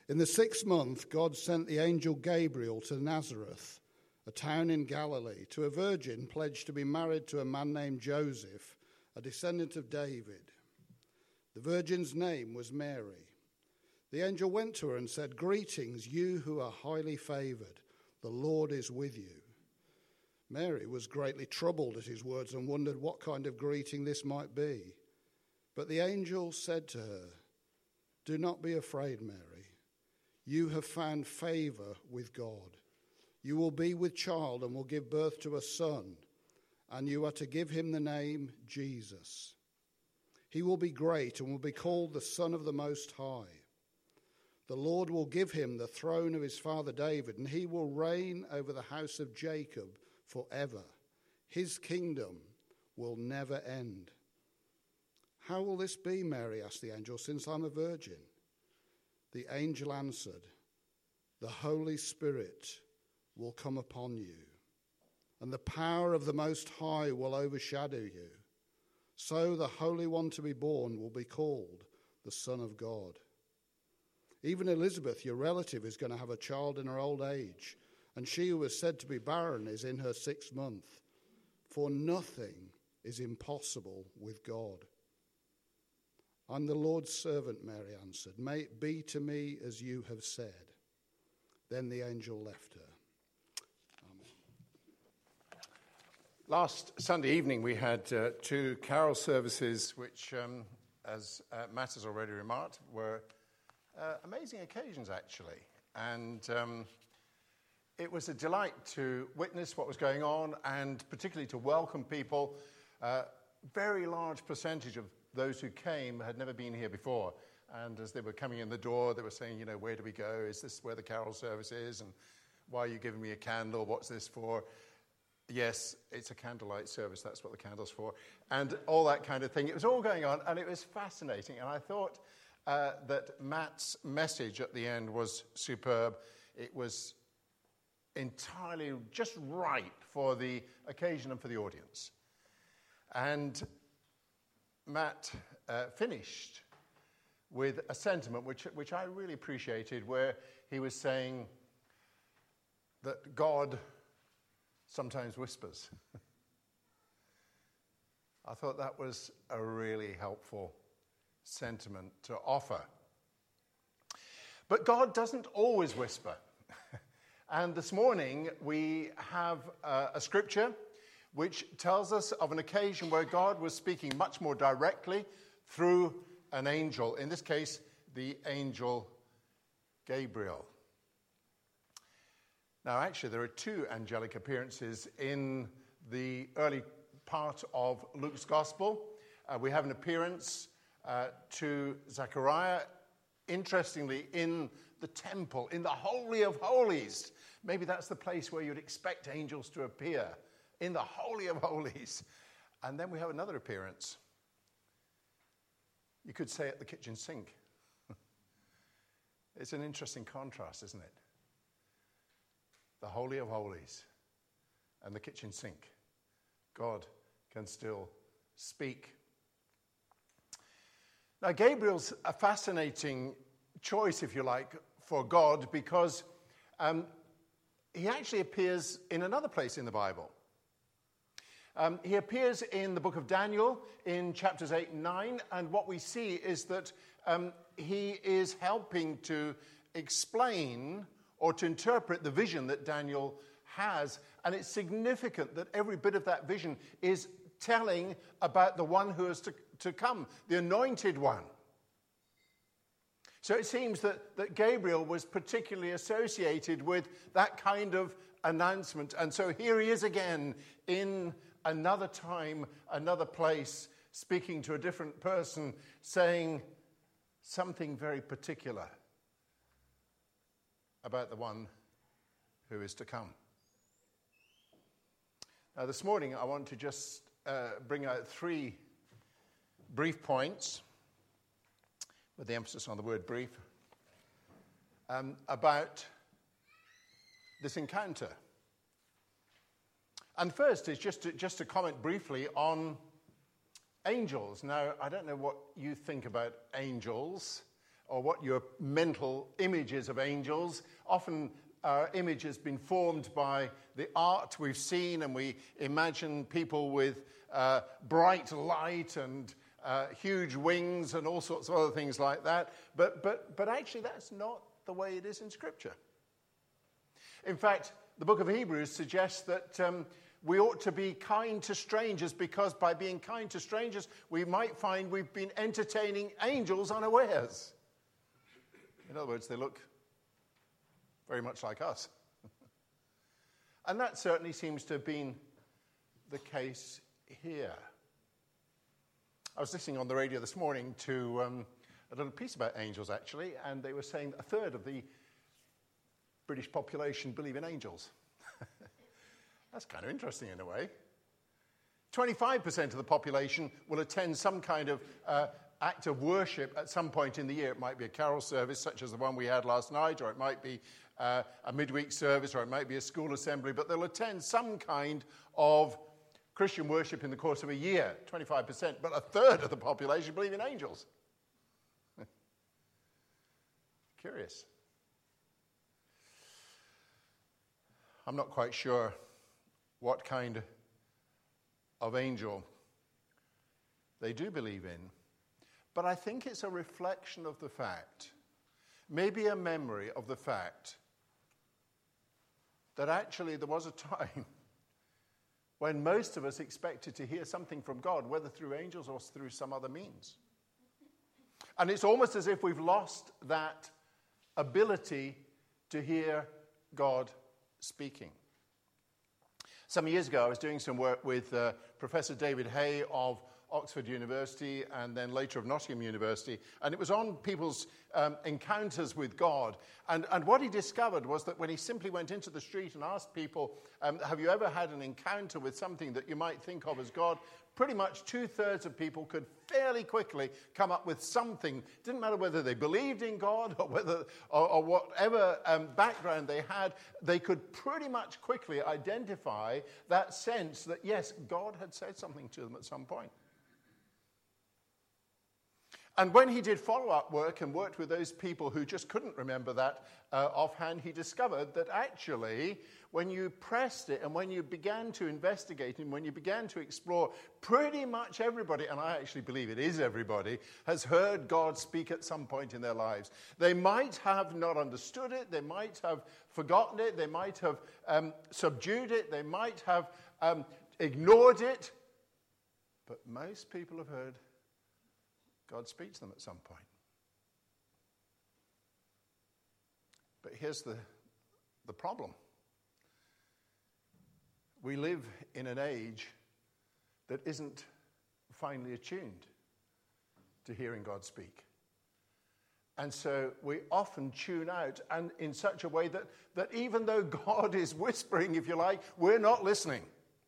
In the 6th month, God sent the angel Gabriel to Nazareth, a town in Galilee, to a virgin pledged to be married to a man named Joseph, a descendant of David. The virgin's name was Mary. The angel went to her and said, "Greetings, you who are highly favored. The Lord is with you." Mary was greatly troubled at his words and wondered what kind of greeting this might be. But the angel said to her, "Do not be afraid, Mary. You have found favor with God. You will be with child and will give birth to a son, and you are to give him the name Jesus. He will be great and will be called the Son of the Most High. The Lord will give him the throne of his father David, and he will reign over the house of Jacob forever. His kingdom will never end." "How will this be, Mary?" asked the angel, "since I'm a virgin?" The angel answered, "The Holy Spirit will come upon you, and the power of the Most High will overshadow you. So the Holy One to be born will be called the Son of God. Even Elizabeth, your relative, is going to have a child in her old age, and she who was said to be barren is in her 6th month. For nothing is impossible with God." "I'm the Lord's servant," Mary answered. "May it be to me as you have said." Then the angel left her. Amen. Last Sunday evening we had 2 carol services which, as Matt has already remarked, were amazing occasions actually. And it was a delight to witness what was going on and particularly to welcome people. Very large percentage of those who came had never been here before. And as they were coming in the door, they were saying, "Where do we go? Is this where the carol service is? And why are you giving me a candle? What's this for?" Yes, it's a candlelight service. That's what the candle's for. And all that kind of thing. It was all going on, and it was fascinating. And I thought that Matt's message at the end was superb. It was entirely just right for the occasion and for the audience. And Matt finished with a sentiment which I really appreciated, where he was saying that God sometimes whispers. I thought that was a really helpful sentiment to offer. But God doesn't always whisper. And this morning we have a scripture which tells us of an occasion where God was speaking much more directly through an angel, in this case, the angel Gabriel. Now, actually, there are 2 angelic appearances in the early part of Luke's Gospel. We have an appearance to Zechariah, interestingly, in the temple, in the Holy of Holies. Maybe that's the place where you'd expect angels to appear, in the Holy of Holies. And then we have another appearance. You could say at the kitchen sink. It's an interesting contrast, isn't it? The Holy of Holies and the kitchen sink. God can still speak. Now, Gabriel's a fascinating choice, if you like, for God, because he actually appears in another place in the Bible. He appears in the book of Daniel in chapters 8 and 9, and what we see is that he is helping to explain or to interpret the vision that Daniel has, and it's significant that every bit of that vision is telling about the one who is to come, the anointed one. So it seems that Gabriel was particularly associated with that kind of announcement, and so here he is again in another time, another place, speaking to a different person, saying something very particular about the one who is to come. Now, this morning, I want to just bring out 3 brief points, with the emphasis on the word brief, about this encounter. And first is just to comment briefly on angels. Now, I don't know what you think about angels or what your mental image is of angels. Often our image has been formed by the art we've seen, and we imagine people with bright light and huge wings and all sorts of other things like that. But actually, that's not the way it is in Scripture. In fact, the book of Hebrews suggests that we ought to be kind to strangers, because by being kind to strangers, we might find we've been entertaining angels unawares. In other words, they look very much like us. And that certainly seems to have been the case here. I was listening on the radio this morning to a little piece about angels, actually, and they were saying a third of the British population believe in angels. That's kind of interesting in a way. 25% of the population will attend some kind of act of worship at some point in the year. It might be a carol service such as the one we had last night, or it might be a midweek service, or it might be a school assembly, but they'll attend some kind of Christian worship in the course of a year, 25%, but a third of the population believe in angels. Curious. I'm not quite sure what kind of angel they do believe in, but I think it's a reflection of the fact, maybe a memory of the fact, that actually there was a time when most of us expected to hear something from God, whether through angels or through some other means. And it's almost as if we've lost that ability to hear God speaking. Some years ago, I was doing some work with Professor David Hay of Oxford University and then later of Nottingham University, and it was on people's encounters with God. And what he discovered was that when he simply went into the street and asked people, have you ever had an encounter with something that you might think of as God? Pretty much 2/3 of people could fairly quickly come up with something. Didn't matter whether they believed in God or whatever background they had, they could pretty much quickly identify that sense that, yes, God had said something to them at some point. And when he did follow-up work and worked with those people who just couldn't remember that offhand, he discovered that actually, when you pressed it and when you began to investigate and when you began to explore, pretty much everybody, and I actually believe it is everybody, has heard God speak at some point in their lives. They might have not understood it, they might have forgotten it, they might have subdued it, they might have ignored it, but most people have heard God speaks to them at some point. But here's the problem. We live in an age that isn't finely attuned to hearing God speak. And so we often tune out, and in such a way that even though God is whispering, if you like, we're not listening.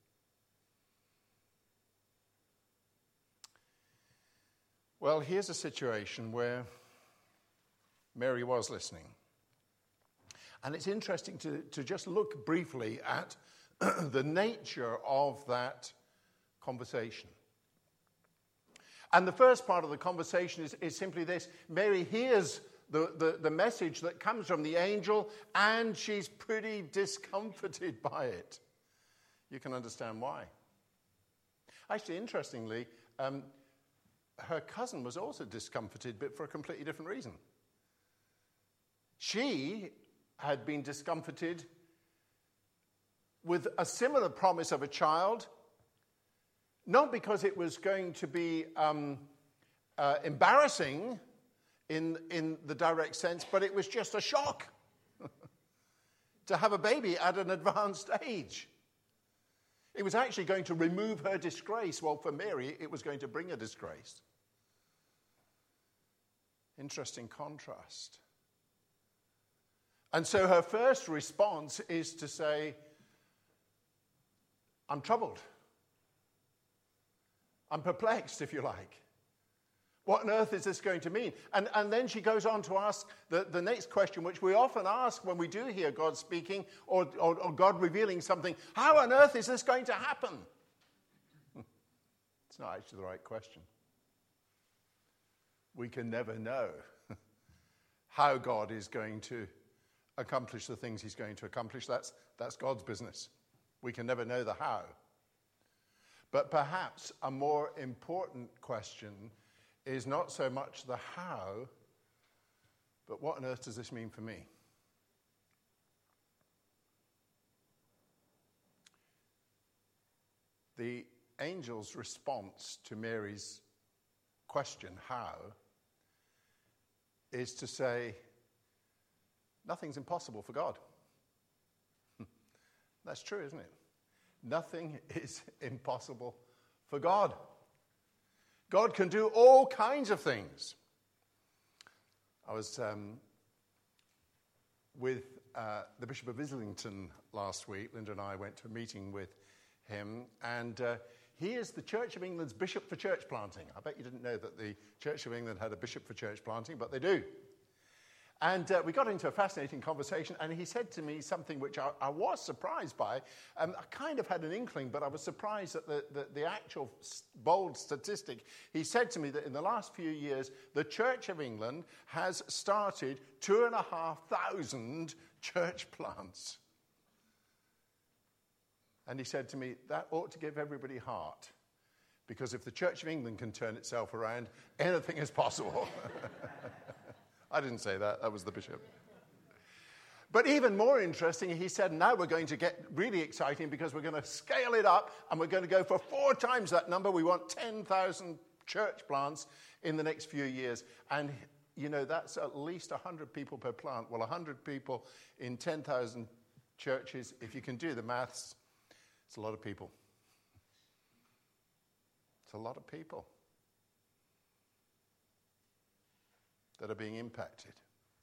Well, here's a situation where Mary was listening. And it's interesting to just look briefly at the nature of that conversation. And the first part of the conversation is simply this. Mary hears the message that comes from the angel, and she's pretty discomforted by it. You can understand why. Actually, interestingly, her cousin was also discomforted, but for a completely different reason. She had been discomforted with a similar promise of a child, not because it was going to be embarrassing in the direct sense, but it was just a shock to have a baby at an advanced age. It was actually going to remove her disgrace. Well, for Mary, it was going to bring a disgrace. Interesting contrast. And so her first response is to say, I'm troubled. I'm perplexed, if you like. What on earth is this going to mean? And then she goes on to ask the next question, which we often ask when we do hear God speaking or God revealing something. How on earth is this going to happen? It's not actually the right question. We can never know how God is going to accomplish the things he's going to accomplish. That's God's business. We can never know the how. But perhaps a more important question is not so much the how, but what on earth does this mean for me? The angel's response to Mary's question, how, is to say, nothing's impossible for God. That's true, isn't it? Nothing is impossible for God. God can do all kinds of things. I was with the Bishop of Islington last week. Linda and I went to a meeting with him, and he is the Church of England's bishop for church planting. I bet you didn't know that the Church of England had a bishop for church planting, but they do. And we got into a fascinating conversation, and he said to me something which I was surprised by. I kind of had an inkling, but I was surprised at the actual bold statistic. He said to me that in the last few years, the Church of England has started 2,500 church plants. And he said to me, that ought to give everybody heart, because if the Church of England can turn itself around, anything is possible. I didn't say that. That was the bishop. But even more interesting, he said, now we're going to get really exciting because we're going to scale it up and we're going to go for 4 times that number. We want 10,000 church plants in the next few years. And, you know, that's at least 100 people per plant. Well, 100 people in 10,000 churches, if you can do the maths, it's a lot of people. It's a lot of people that are being impacted.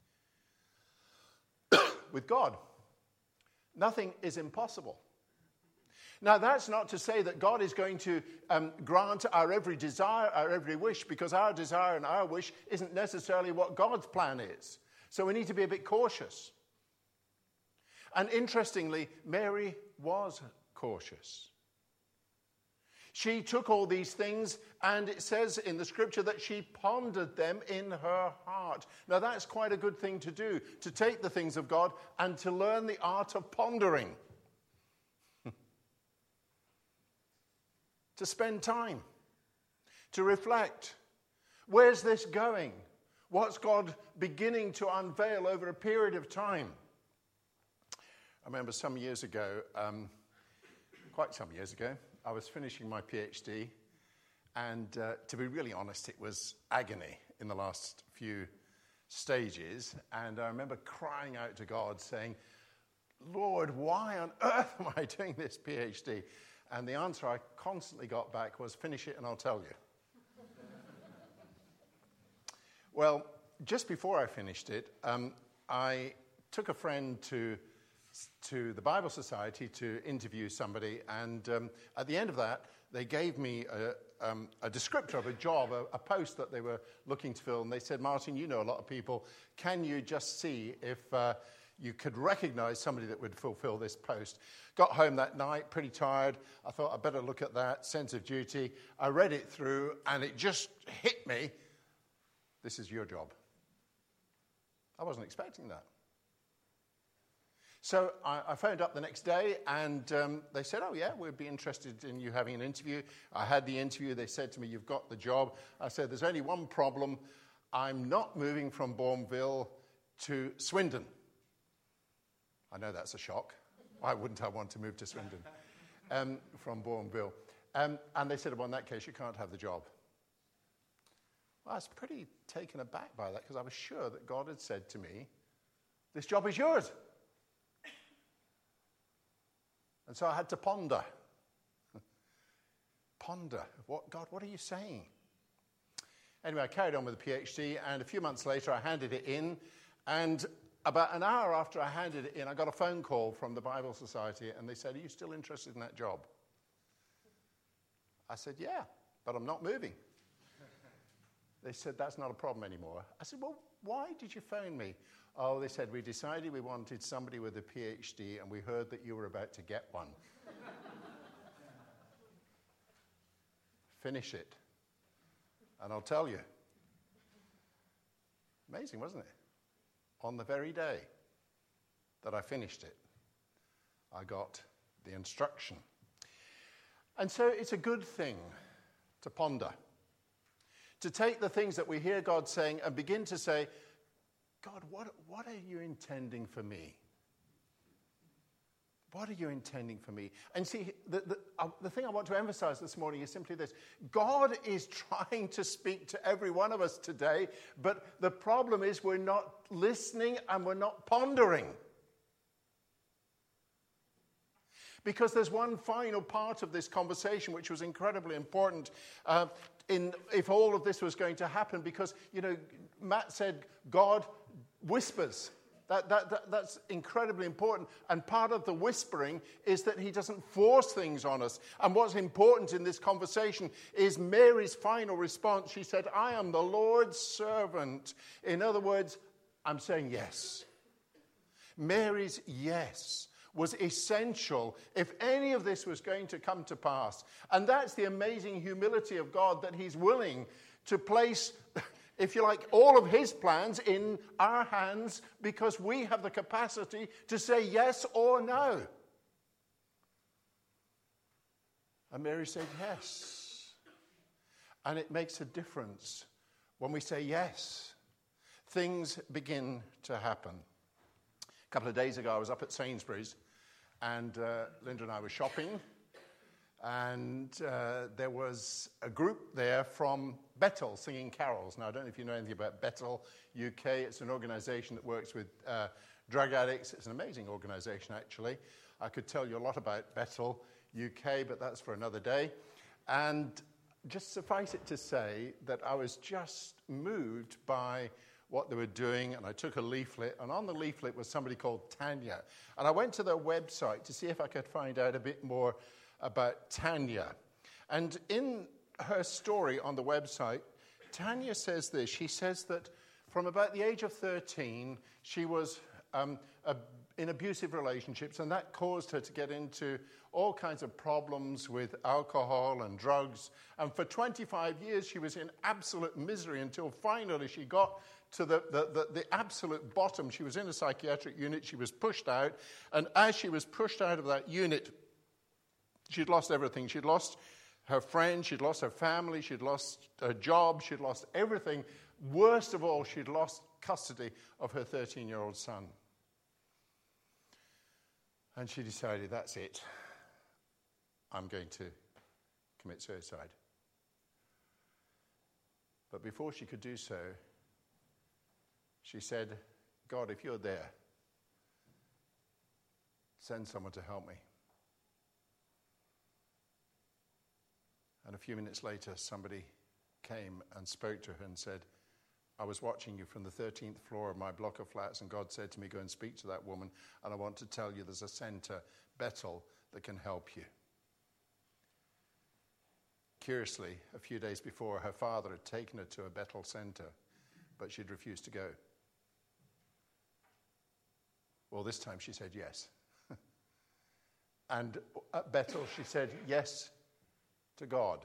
With God, nothing is impossible. Now, that's not to say that God is going to grant our every desire, our every wish, because our desire and our wish isn't necessarily what God's plan is. So we need to be a bit cautious. And interestingly, Mary was cautious. She took all these things, and it says in the scripture that she pondered them in her heart. Now, that's quite a good thing to do, to take the things of God and to learn the art of pondering. To spend time, to reflect. Where's this going? What's God beginning to unveil over a period of time? I remember some years ago, quite some years ago, I was finishing my PhD, and to be really honest, it was agony in the last few stages. And I remember crying out to God saying, Lord, why on earth am I doing this PhD? And the answer I constantly got back was, finish it and I'll tell you. Well, just before I finished it, I took a friend to the Bible Society to interview somebody, and at the end of that, they gave me a descriptor of a job, a post that they were looking to fill, and they said, Martin, you know a lot of people, can you just see if you could recognize somebody that would fulfill this post? Got home that night, pretty tired. I thought I'd better look at that, sense of duty. I read it through, and it just hit me. This is your job. I wasn't expecting that. So I phoned up the next day, and they said, oh, yeah, we'd be interested in you having an interview. I had the interview. They said to me, you've got the job. I said, there's only one problem. I'm not moving from Bournville to Swindon. I know that's a shock. Why wouldn't I want to move to Swindon from Bournville? And they said, well, in that case, you can't have the job. Well, I was pretty taken aback by that, because I was sure that God had said to me, this job is yours. And so I had to ponder. Ponder. God, what are you saying? Anyway, I carried on with the PhD, and a few months later I handed it in, and about an hour after I handed it in, I got a phone call from the Bible Society, and they said, are you still interested in that job? I said, yeah, but I'm not moving. They said, that's not a problem anymore. I said, well, why did you phone me? Oh, they said, we decided we wanted somebody with a PhD, and we heard that you were about to get one. Finish it, and I'll tell you. Amazing, wasn't it? on the very day that I finished it, I got the instruction. And so it's a good thing to ponder, to take the things that we hear God saying and begin to say, God, what are you intending for me? What are you intending for me? And see, the thing I want to emphasize this morning is simply this. God is trying to speak to every one of us today, but the problem is we're not listening and we're not pondering. Because there's one final part of this conversation which was incredibly important if all of this was going to happen. Because, Matt said God whispers. That's incredibly important. And part of the whispering is that he doesn't force things on us. And what's important in this conversation is Mary's final response. She said, I am the Lord's servant. In other words, I'm saying yes. Mary's yes was essential if any of this was going to come to pass. And that's the amazing humility of God, that he's willing to place, if you like, all of his plans in our hands because we have the capacity to say yes or no. And Mary said yes. And it makes a difference when we say yes. Things begin to happen. A couple of days ago, I was up at Sainsbury's, and Linda and I were shopping, and there was a group there from Bethel singing carols. Now, I don't know if you know anything about Bethel UK. It's an organization that works with drug addicts. It's an amazing organization, actually. I could tell you a lot about Bethel UK, but that's for another day. And just suffice it to say that I was just moved by what they were doing, and I took a leaflet, and on the leaflet was somebody called Tanya. And I went to their website to see if I could find out a bit more about Tanya. And in her story on the website, Tanya says this. She says that from about the age of 13, she was in abusive relationships, and that caused her to get into all kinds of problems with alcohol and drugs. And for 25 years, she was in absolute misery until finally she got to the absolute bottom. She was in a psychiatric unit. She was pushed out. And as she was pushed out of that unit, she'd lost everything. She'd lost her friends. She'd lost her family. She'd lost her job. She'd lost everything. Worst of all, she'd lost custody of her 13-year-old son. And she decided, that's it. I'm going to commit suicide. But before she could do so, she said, God, if you're there, send someone to help me. And a few minutes later, somebody came and spoke to her and said, I was watching you from the 13th floor of my block of flats, and God said to me, go and speak to that woman, and I want to tell you there's a centre, Bethel, that can help you. Curiously, a few days before, her father had taken her to a Bethel centre, but she'd refused to go. Well, this time she said yes. And at Bethel, she said yes to God.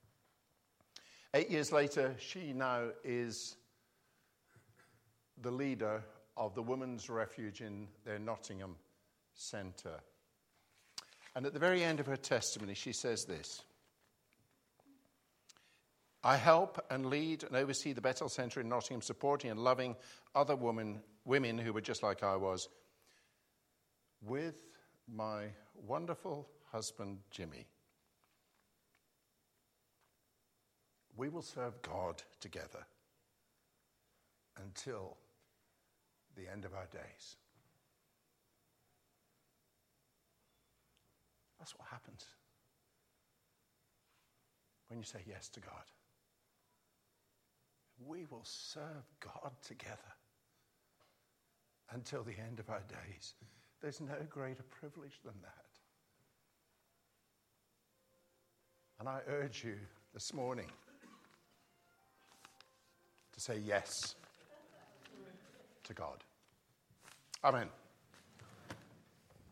8 years later, she now is the leader of the Women's Refuge in their Nottingham centre. And at the very end of her testimony, she says this. I help and lead and oversee the Bethel Centre in Nottingham, supporting and loving other women who were just like I was, with my wonderful husband, Jimmy. We will serve God together until the end of our days. That's what happens when you say yes to God. We will serve God together until the end of our days. There's no greater privilege than that. And I urge you this morning to say yes to God. Amen.